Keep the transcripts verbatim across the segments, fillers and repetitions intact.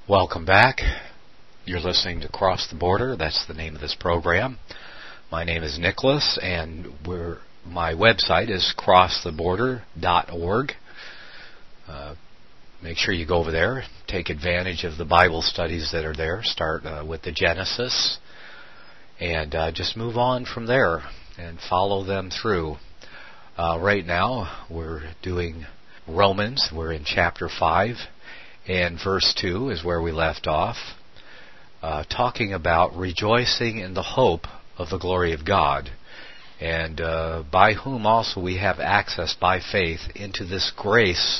Welcome back. You're listening to Cross the Border. That's the name of this program. My name is Nicholas, and we're, my website is cross the border dot org. Uh, make sure you go over there, take advantage of the Bible studies that are there. Start uh, with the Genesis, and uh, just move on from there and follow them through. Uh, right now, we're doing Romans. We're in chapter five. And verse two is where we left off, uh, talking about rejoicing in the hope of the glory of God, and uh, by whom also we have access by faith into this grace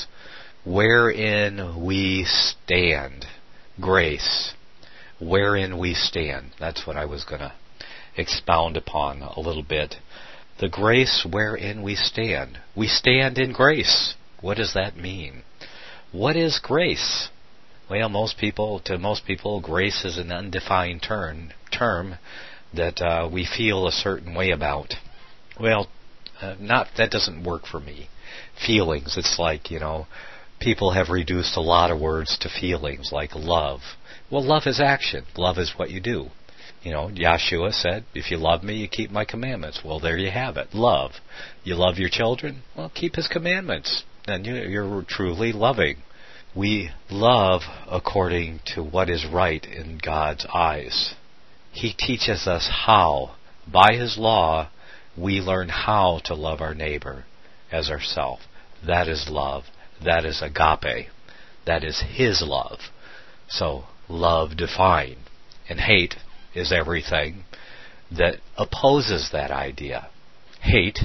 wherein we stand. Grace, wherein we stand. That's what I was going to expound upon a little bit. The grace wherein we stand. We stand in grace. What does that mean? What is grace? Well, most people, to most people, grace is an undefined term, term that uh, we feel a certain way about. Well, uh, not that doesn't work for me. Feelings, it's like, you know, people have reduced a lot of words to feelings, like love. Well, love is action. Love is what you do. You know, Yeshua said, if you love me, you keep my commandments. Well, there you have it. Love. You love your children? Well, keep his commandments. Then you're truly loving. We love according to what is right in God's eyes. He teaches us how. By his law, we learn how to love our neighbor as ourselves. That is love. That is agape. That is his love. So, love defined. And hate is everything that opposes that idea. Hate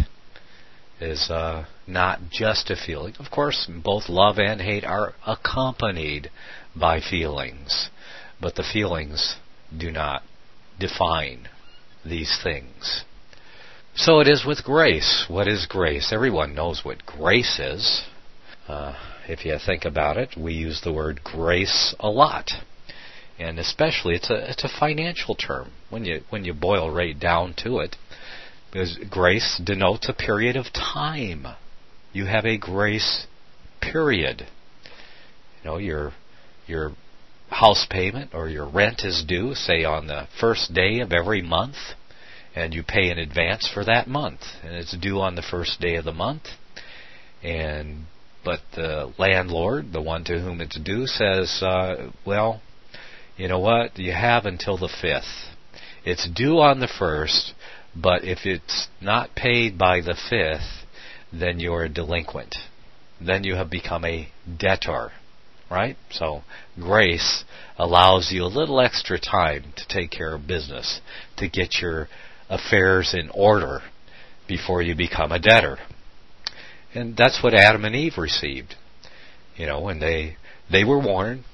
is uh, not just a feeling. Of course, both love and hate are accompanied by feelings, but the feelings do not define these things. So it is with grace. What is grace? Everyone knows what grace is. Uh, if you think about it, we use the word grace a lot. And especially, it's a it's a financial term. When you when you boil right down to it, because grace denotes a period of time. You have a grace period. You know, your your house payment or your rent is due, say, on the first day of every month, and you pay in advance for that month, and it's due on the first day of the month. And but the landlord, the one to whom it's due, says, uh, well, you know what? You have until the fifth. It's due on the first. But if it's not paid by the fifth, then you're a delinquent. Then you have become a debtor, right? So grace allows you a little extra time to take care of business, to get your affairs in order before you become a debtor. And that's what Adam and Eve received. You know, when they they were warned,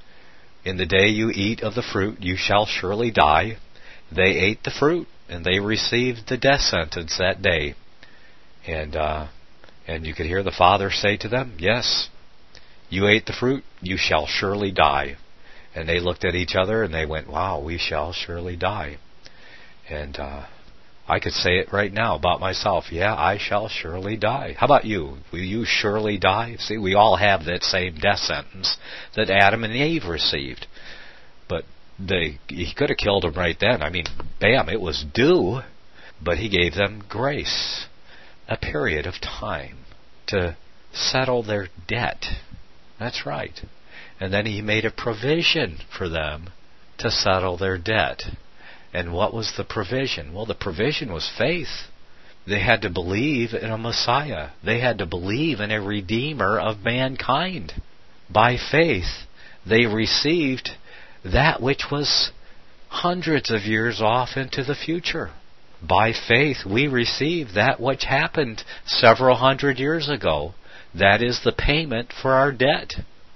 in the day you eat of the fruit, you shall surely die. They ate the fruit, and they received the death sentence that day. And uh, and you could hear the Father say to them, yes, you ate the fruit, you shall surely die. And they looked at each other and they went, wow, we shall surely die. And uh, I could say it right now about myself. Yeah, I shall surely die. How about you? Will you surely die? See, we all have that same death sentence that Adam and Eve received. But They, he could have killed them right then. I mean, bam, it was due. But he gave them grace, a period of time to settle their debt. That's right. And then he made a provision for them to settle their debt. And what was the provision? Well, the provision was faith. They had to believe in a Messiah. They had to believe in a Redeemer of mankind. By faith, they received that which was hundreds of years off into the future. By faith, we receive that which happened several hundred years ago. That is the payment for our debt.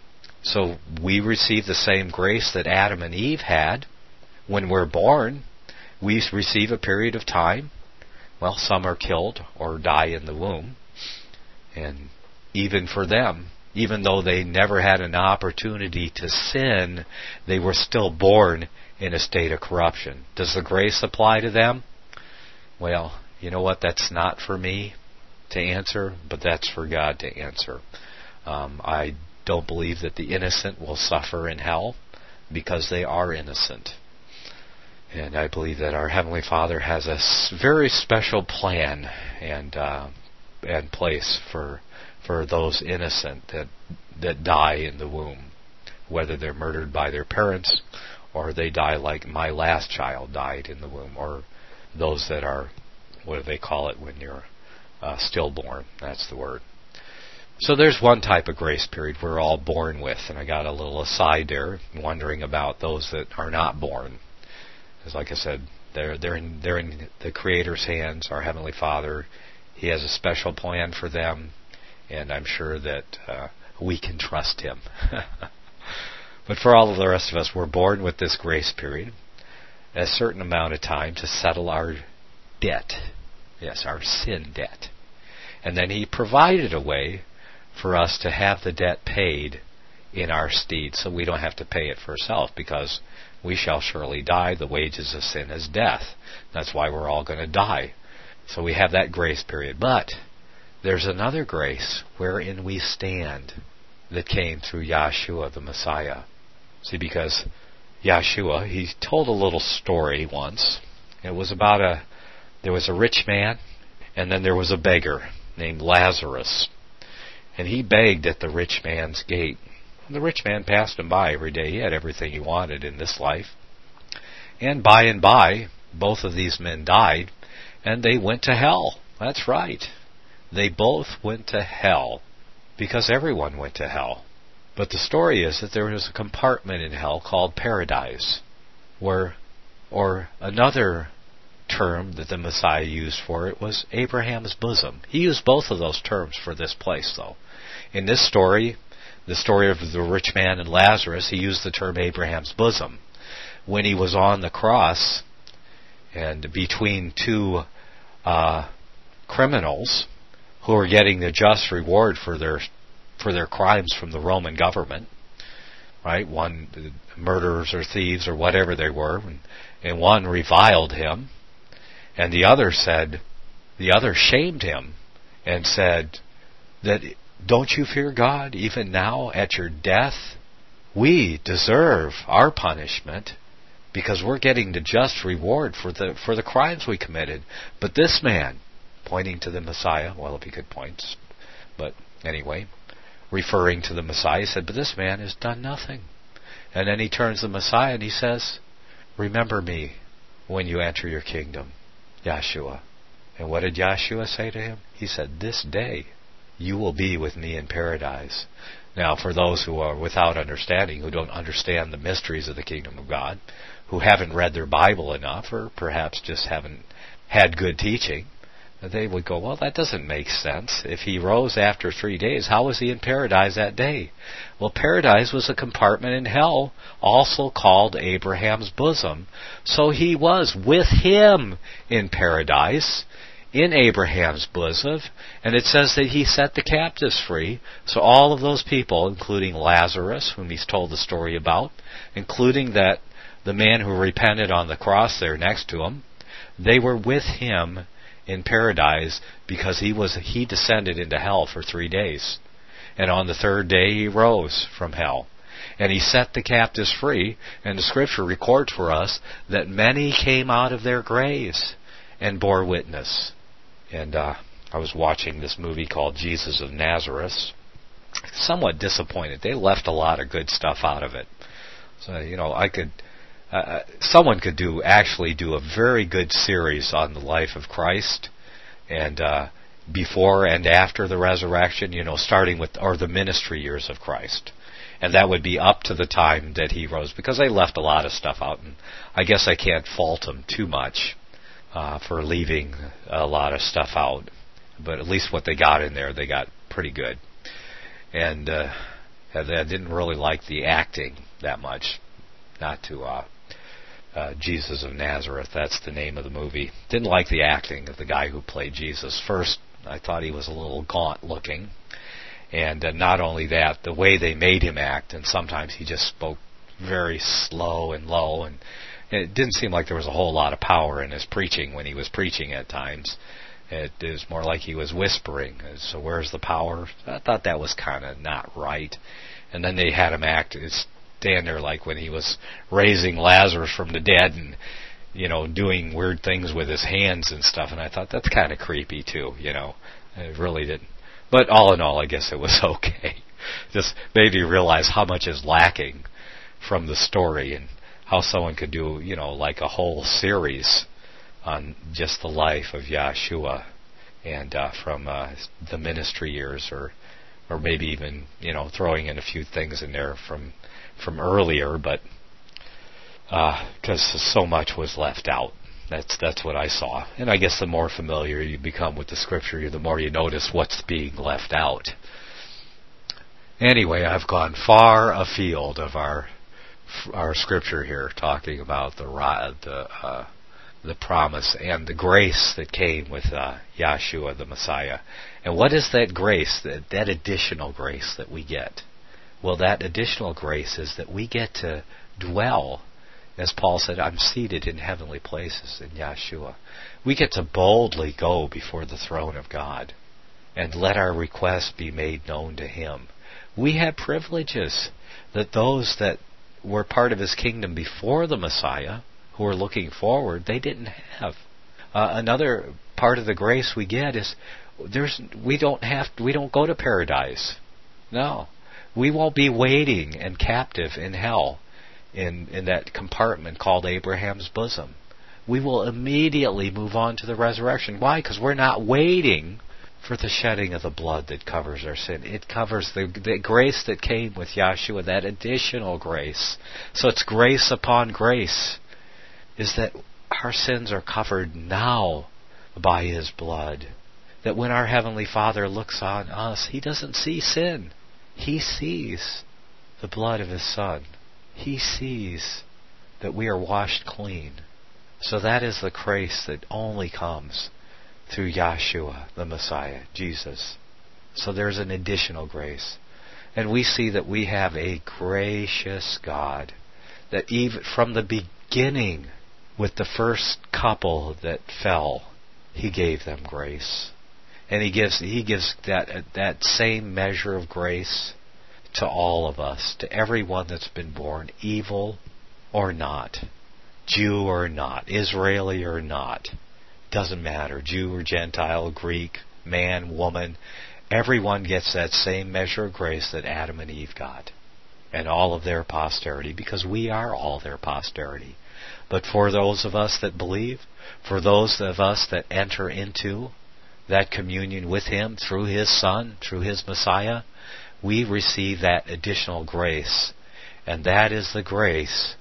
So we receive the same grace that Adam and Eve had. When we're born, we receive a period of time. Well, some are killed or die in the womb. And even for them, even though they never had an opportunity to sin, they were still born in a state of corruption. Does the grace apply to them? Well, you know what? That's not for me to answer, but that's for God to answer. Um, I don't believe that the innocent will suffer in hell. because they are innocent. And I believe that our Heavenly Father has a very special plan and uh, and place for for those innocent that that die in the womb, whether they're murdered by their parents or they die like my last child died in the womb, or those that are, what do they call it when you're uh, stillborn? That's the word. So there's one type of grace period we're all born with, and I got a little aside there, wondering about those that are not born. Because like I said, they're they're in they're in the Creator's hands, our Heavenly Father. He has a special plan for them, and I'm sure that uh, we can trust Him. But for all of the rest of us, we're born with this grace period, a certain amount of time to settle our debt. Yes, our sin debt. And then He provided a way for us to have the debt paid in our stead, so we don't have to pay it for ourselves, because we shall surely die. The wages of sin is death. That's why we're all going to die. So we have that grace period. But there's another grace wherein we stand that came through Yahshua the Messiah. See, because Yahshua, he told a little story once. It was about a, there was a rich man, and then there was a beggar named Lazarus. And he begged at the rich man's gate. The rich man passed him by every day. He had everything he wanted in this life. And by and by, both of these men died, and they went to hell. That's right. They both went to hell, because everyone went to hell. But the story is that there was a compartment in hell called paradise, where, or another term that the Messiah used for it was Abraham's bosom. He used both of those terms for this place, though. In this story, the story of the rich man and Lazarus, he used the term Abraham's bosom. When he was on the cross, and between two uh, criminals who were getting the just reward for their for their crimes from the Roman government, right? One, murderers or thieves or whatever they were, and, and one reviled him, and the other said, the other shamed him and said that, don't you fear God even now at your death? We deserve our punishment because we're getting the just reward for the for the crimes we committed. But this man, pointing to the Messiah, well, if he could point, but anyway, referring to the Messiah, said, but this man has done nothing. And then he turns to the Messiah and he says, remember me when you enter your kingdom, Yahshua. And what did Yahshua say to him? He said, this day you will be with me in paradise. Now, for those who are without understanding, who don't understand the mysteries of the kingdom of God, who haven't read their Bible enough, or perhaps just haven't had good teaching, they would go, well, that doesn't make sense. If he rose after three days, how was he in paradise that day? Well, paradise was a compartment in hell, also called Abraham's bosom. So he was with him in paradise, in Abraham's bosom, and it says that he set the captives free. So all of those people, including Lazarus, whom he's told the story about, including that the man who repented on the cross there next to him, they were with him in paradise because he was he descended into hell for three days. And on the third day he rose from hell. And he set the captives free, and the Scripture records for us that many came out of their graves and bore witness. And uh, I was watching this movie called Jesus of Nazareth. Somewhat disappointed. They left a lot of good stuff out of it. So, you know, I could... Uh, someone could do actually do a very good series on the life of Christ, and uh, before and after the resurrection, you know, starting with, or the ministry years of Christ. And that would be up to the time that he rose, because they left a lot of stuff out, and I guess I can't fault them too much uh, for leaving a lot of stuff out. But at least what they got in there, they got pretty good. And uh, I didn't really like the acting that much. Not to... Uh, Uh, Jesus of Nazareth, that's the name of the movie. Didn't like the acting of the guy who played Jesus. First, I thought he was a little gaunt looking. And uh, not only that, the way they made him act, and sometimes he just spoke very slow and low, and it didn't seem like there was a whole lot of power in his preaching when he was preaching at times. It was more like he was whispering. So where's the power? I thought that was kind of not right. And then they had him act, it's stand there like when he was raising Lazarus from the dead and, you know, doing weird things with his hands and stuff. And I thought, that's kind of creepy too, you know. It really didn't. But all in all, I guess it was okay. Just made you realize how much is lacking from the story and how someone could do, you know, like a whole series on just the life of Yahshua and uh, from uh, the ministry years, or or maybe even, you know, throwing in a few things in there from from earlier, but because uh, so much was left out. That's that's what I saw. And I guess the more familiar you become with the Scripture, the more you notice what's being left out. Anyway, I've gone far afield of our our Scripture here, talking about the the uh, the promise and the grace that came with uh, Yahshua the Messiah. And what is that grace, that, that additional grace that we get? Well, that additional grace is that we get to dwell, as Paul said, I'm seated in heavenly places in Yahshua. We get to boldly go before the throne of God and let our requests be made known to Him. We have privileges that those that were part of His kingdom before the Messiah, who are looking forward, they didn't have. Uh, another part of the grace we get is there's we don't have we don't go to paradise. No, we won't be waiting and captive in hell in in that compartment called Abraham's bosom. We will immediately move on to the resurrection. Why? Because we're not waiting for the shedding of the blood that covers our sin. It covers the, the grace that came with Yahshua, that additional grace. So it's grace upon grace, is that our sins are covered now by His blood. That when our Heavenly Father looks on us, He doesn't see sin. He sees the blood of His Son. He sees that we are washed clean. So that is the grace that only comes through Yahshua, the Messiah, Jesus. So there's an additional grace. And we see that we have a gracious God, that even from the beginning, with the first couple that fell, He gave them grace. And He gives He gives that that same measure of grace to all of us, to everyone that's been born, evil or not, Jew or not, Israeli or not. Doesn't matter, Jew or Gentile, Greek, man, woman, everyone gets that same measure of grace that Adam and Eve got, and all of their posterity, because we are all their posterity. But for those of us that believe, for those of us that enter into that communion with Him through His Son, through His Messiah, we receive that additional grace. And that is the grace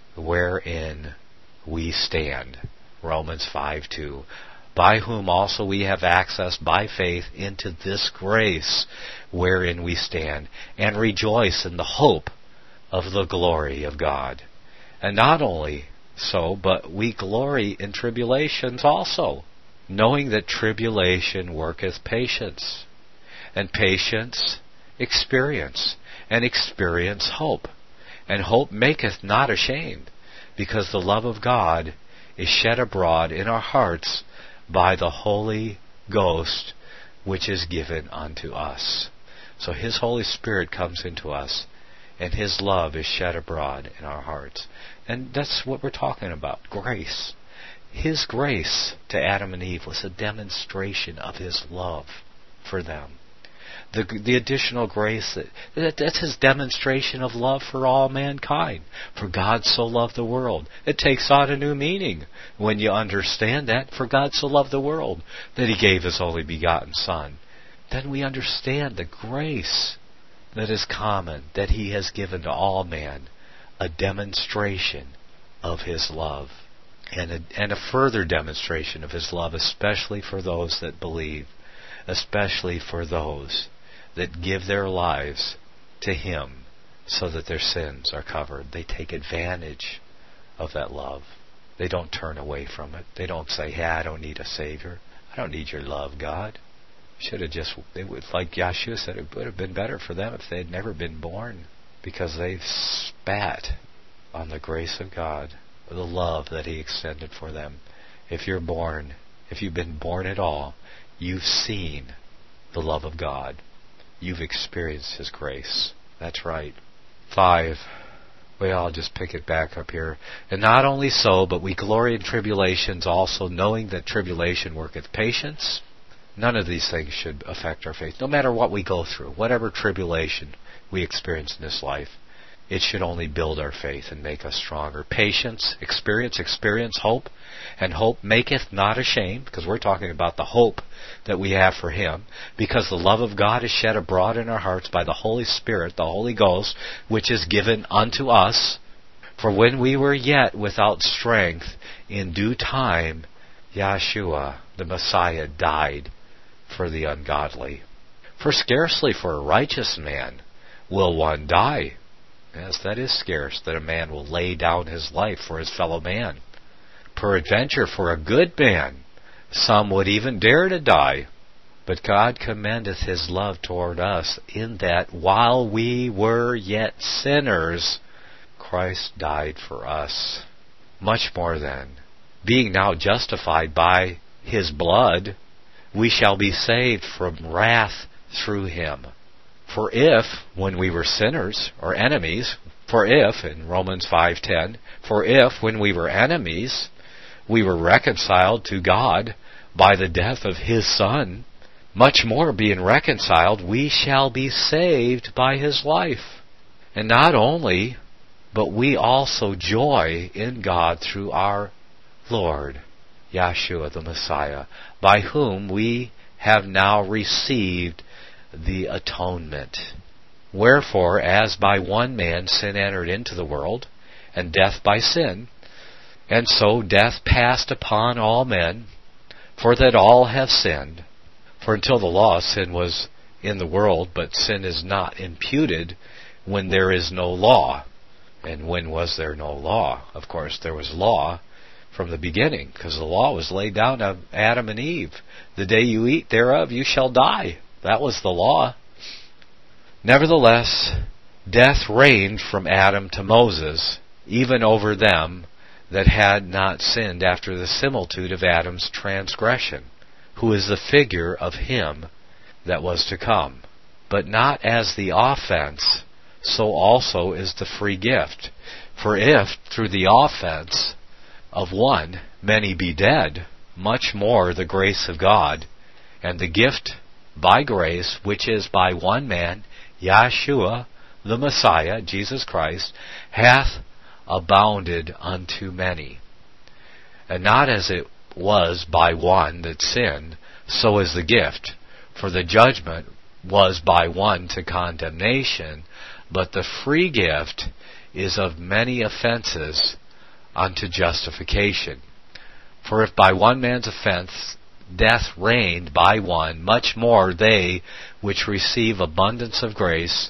wherein we stand. Romans five two. By whom also we have access by faith into this grace wherein we stand, and rejoice in the hope of the glory of God. And not only so, but we glory in tribulations also, knowing that tribulation worketh patience, and patience experience, and experience hope. And hope maketh not ashamed, because the love of God is shed abroad in our hearts by the Holy Ghost, which is given unto us. So His Holy Spirit comes into us, and His love is shed abroad in our hearts. And that's what we're talking about, grace. His grace to Adam and Eve was a demonstration of His love for them. The, the additional grace, that, that that's His demonstration of love for all mankind. For God so loved the world. It takes on a new meaning when you understand that. For God so loved the world that He gave His only begotten Son. Then we understand the grace that is common, that He has given to all man, a demonstration of His love. And a, and a further demonstration of His love, especially for those that believe, especially for those that give their lives to Him so that their sins are covered. They take advantage of that love. They don't turn away from it. They don't say, hey, I don't need a Savior. I don't need your love, God. Should have just, it would, like Yahshua said, it would have been better for them if they had never been born, because they've spat on the grace of God, the love that He extended for them. If you're born, if you've been born at all, you've seen the love of God. You've experienced His grace. That's right. Five. Well, I'll just pick it back up here. And not only so, but we glory in tribulations also, knowing that tribulation worketh patience. None of these things should affect our faith. No matter what we go through, whatever tribulation we experience in this life, it should only build our faith and make us stronger. Patience, experience, experience, hope. And hope maketh not ashamed, because we're talking about the hope that we have for Him, because the love of God is shed abroad in our hearts by the Holy Spirit, the Holy Ghost, which is given unto us. For when we were yet without strength, in due time, Yeshua, the Messiah, died for the ungodly. For scarcely for a righteous man will one die. Yes, that is scarce, that a man will lay down his life for his fellow man. Peradventure for a good man, some would even dare to die. But God commendeth His love toward us, in that while we were yet sinners, Christ died for us. Much more then, being now justified by His blood, we shall be saved from wrath through Him. For if, when we were sinners, or enemies, for if, in Romans five ten, for if, when we were enemies, we were reconciled to God by the death of His Son, much more being reconciled, we shall be saved by His life. And not only, but we also joy in God through our Lord, Yeshua the Messiah, by whom we have now received the atonement. Wherefore, as by one man sin entered into the world, and death by sin, and so death passed upon all men, for that all have sinned. For until the law, sin was in the world, but sin is not imputed when there is no law. And when was there no law? Of course, there was law from the beginning, because the law was laid down to Adam and Eve. The day you eat thereof, you shall die. That was the law. Nevertheless, death reigned from Adam to Moses, even over them that had not sinned after the similitude of Adam's transgression, who is the figure of him that was to come. But not as the offense, so also is the free gift. For if, through the offense of one, many be dead, much more the grace of God, and the gift by grace, which is by one man, Yeshua, the Messiah, Jesus Christ, hath abounded unto many. And not as it was by one that sinned, so is the gift. For the judgment was by one to condemnation, but the free gift is of many offenses unto justification. For if by one man's offense death reigned by one, much more they which receive abundance of grace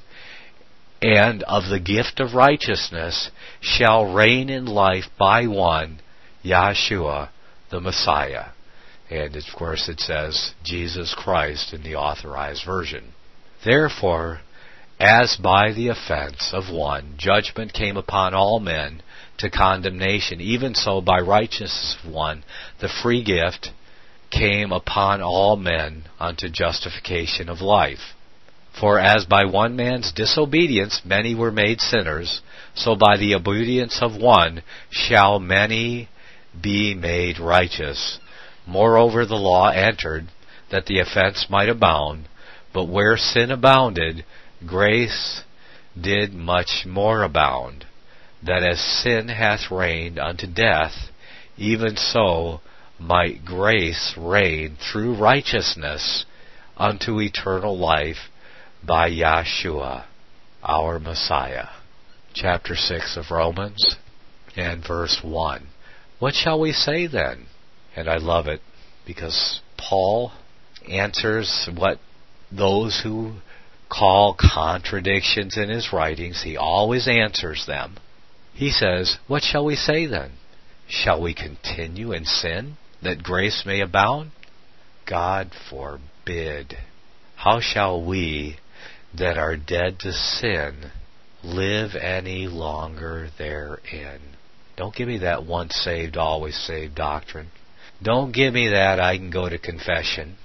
and of the gift of righteousness shall reign in life by one, Yeshua, the Messiah. And of course it says Jesus Christ in the Authorized Version. Therefore, as by the offense of one judgment came upon all men to condemnation, even so by righteousness of one the free gift came upon all men unto justification of life. For as by one man's disobedience many were made sinners, so by the obedience of one shall many be made righteous. Moreover, the law entered, that the offense might abound, but where sin abounded, grace did much more abound, that as sin hath reigned unto death, even so might grace reign through righteousness unto eternal life by Yeshua, our Messiah. Chapter six of Romans and verse one. What shall we say then? And I love it because Paul answers what those who call contradictions in his writings, he always answers them. He says, what shall we say then? Shall we continue in sin, that grace may abound? God forbid. How shall we that are dead to sin live any longer therein? Don't give me that once saved, always saved doctrine. Don't give me that I can go to confession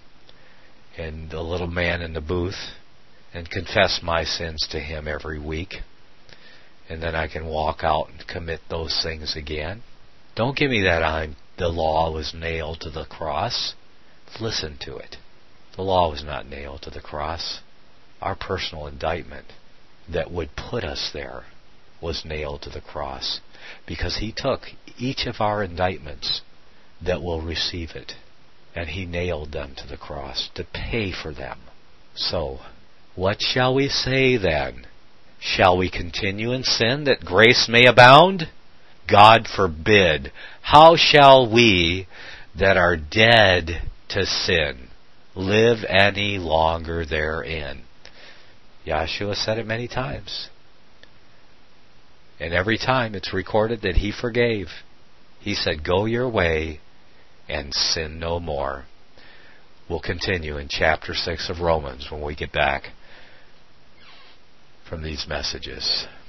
and the little man in the booth and confess my sins to him every week and then I can walk out and commit those things again. Don't give me that I'm the law was nailed to the cross. Listen to it. The law was not nailed to the cross. Our personal indictment that would put us there was nailed to the cross, because He took each of our indictments that will receive it, and He nailed them to the cross to pay for them. So, what shall we say then? Shall we continue in sin that grace may abound? God forbid. How shall we that are dead to sin live any longer therein? Yahshua said it many times. And every time it's recorded that He forgave. He said, go your way and sin no more. We'll continue in chapter six of Romans when we get back from these messages.